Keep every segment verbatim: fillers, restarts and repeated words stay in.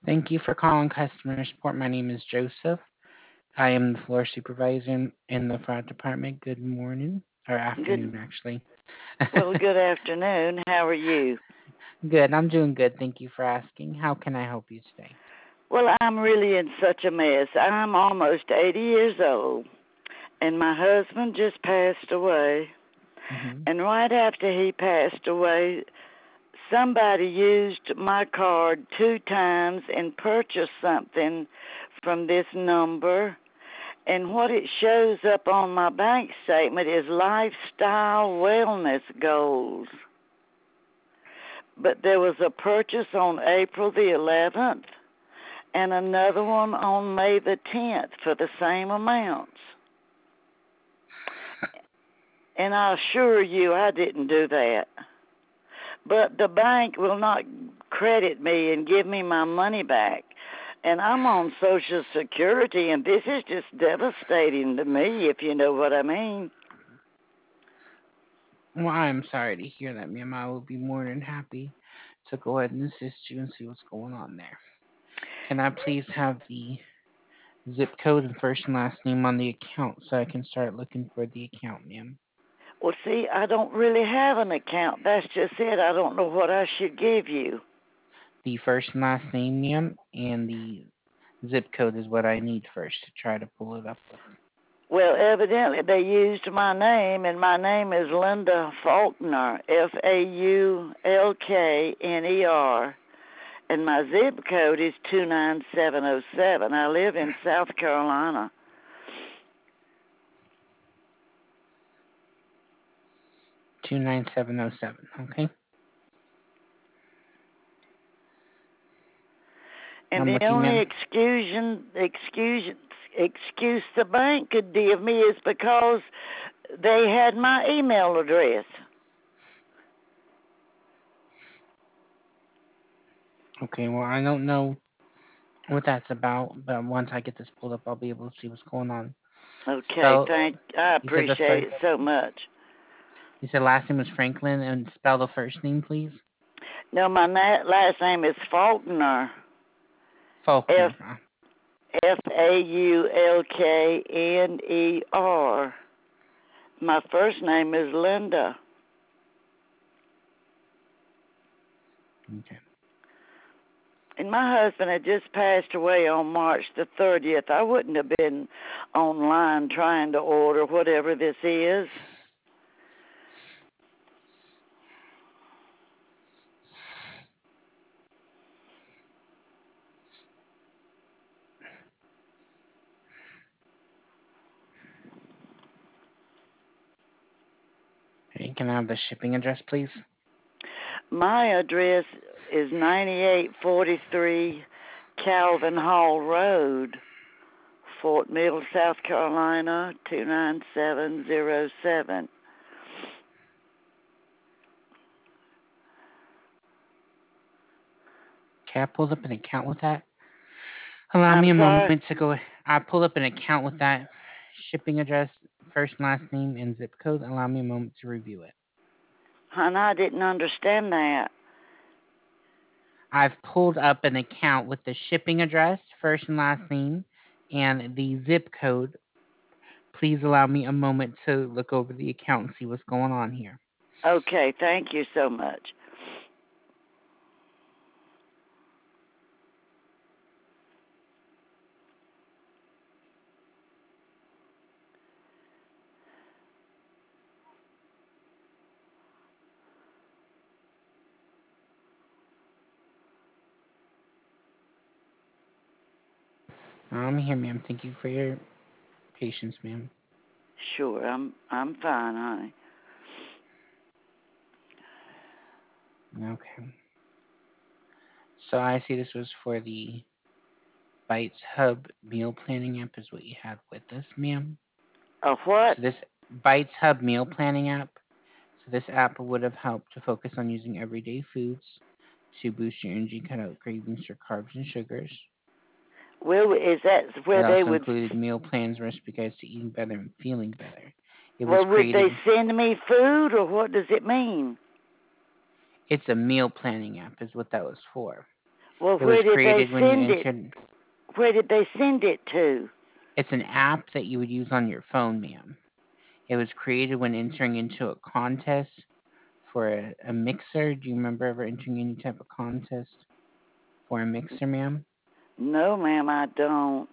Thank you for calling customer support. My name is Joseph. I am the floor supervisor in, in the fraud department. Good morning, or Good. afternoon, actually. Well, good afternoon. How are you? Good. I'm doing good. Thank you for asking. How can I help you today? Well, I'm really in such a mess. I'm almost eighty years old, and my husband just passed away. hmm And right after he passed away, somebody used my card two times and purchased something from this number. And what it shows up on my bank statement is lifestyle wellness goals. But there was a purchase on April the eleventh and another one on May the tenth for the same amounts. And I assure you I didn't do that. But the bank will not credit me and give me my money back. And I'm on Social Security, and this is just devastating to me, if you know what I mean. Well, I'm sorry to hear that, ma'am. I will be more than happy to go ahead and assist you and see what's going on there. Can I please have the zip code and first and last name on the account so I can start looking for the account, ma'am? Well, see, I don't really have an account. That's just it. I don't know what I should give you. The first and last name, ma'am, and the zip code is what I need first to try to pull it up with. Well, evidently they used my name, and my name is Linda Faulkner, F A U L K N E R, and my zip code is two nine seven oh seven. I live in South Carolina. two nine seven oh seven, okay? And I'm the with you, only ma'am. excuse, excuse, excuse the bank could give me is because they had my email address. Okay, well, I don't know what that's about, but once I get this pulled up, I'll be able to see what's going on. Okay, Spell, thank. I you said the appreciate first, it so much. you said last name was Franklin, and spell the first name, please. No, my na- last name is Faulkner. F Faulkner. Uh, F A U L K N E R. My first name is Linda. Okay. And my husband had just passed away on March the thirtieth. I wouldn't have been online trying to order whatever this is. Okay, can I have the shipping address, please? My address is ninety-eight forty-three Calvin Hall Road, Fort Mill, South Carolina, two nine seven oh seven. Okay, I pulled up an account with that. Allow me I'm a sorry. moment to go. I pulled up an account with that shipping address, first and last name, and zip code. Allow me a moment to review it. Hon, I didn't understand that. I've pulled up an account with the shipping address, first and last name, and the zip code. Please allow me a moment to look over the account and see what's going on here. Okay, thank you so much. I'm here, ma'am. Thank you for your patience, ma'am. Sure, I'm I'm fine, honey. Okay. So I see this was for the Bites Hub meal planning app, is what you had with us, ma'am. A what? So this Bites Hub meal planning app. So this app would have helped to focus on using everyday foods to boost your energy, cut out cravings for carbs and sugars. Well, is that It where they also would? included meal plans, recipe guides to eating better and feeling better. It was Well, would they created. send me food, or what does it mean? It's a meal planning app, is what that was for. Well, It was where did they created when you send it? entered. Where did they send it to? It's an app that you would use on your phone, ma'am. It was created when entering into a contest for a, a mixer. Do you remember ever entering any type of contest for a mixer, ma'am? No, ma'am, I don't.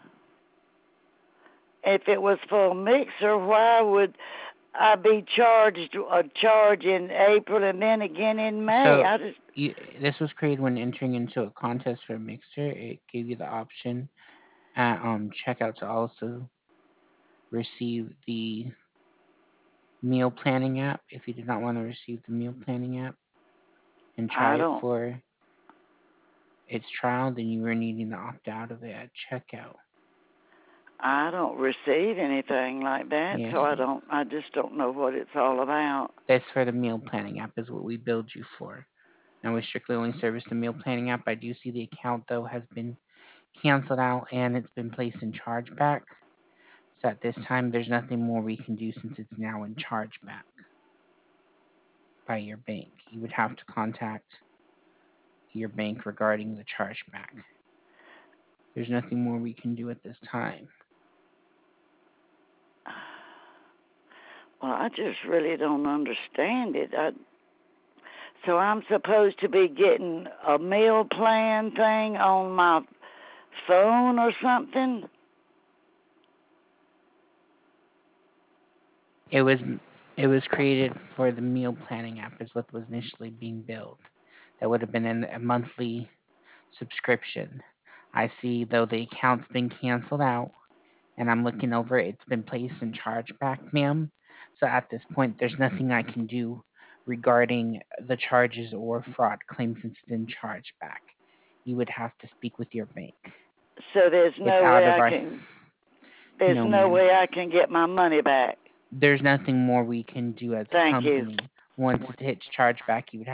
If it was for a mixer, why would I be charged a charge in April and then again in May? So I just you, this was created when entering into a contest for a mixer. It gave you the option at um checkout to also receive the meal planning app. If you did not want to receive the meal planning app and try I it don't for its trial, then you were needing to opt out of it at checkout. I don't receive anything like that, so Yes, I ma'am. don't I just don't know what it's all about. That's for the meal planning app is what we billed you for. And we strictly only service the meal planning app. I do see the account though has been canceled out and it's been placed in chargeback. So at this time, there's nothing more we can do since it's now in chargeback by your bank. You would have to contact your bank regarding the chargeback. There's nothing more we can do at this time. Well, I just really don't understand it. I, so I'm supposed to be getting a meal plan thing on my phone or something? It was it was created for the meal planning app is what was initially being billed. That would have been in a monthly subscription. I see though the account's been canceled out and I'm looking over it, it's been placed in chargeback, ma'am. So at this point there's nothing I can do regarding the charges or fraud claim since it's in chargeback. You would have to speak with your bank. So there's It's no out way of I our can there's no no ma'am. way I can get my money back. There's nothing more we can do as a Thank you. company. Once it hits chargeback, you would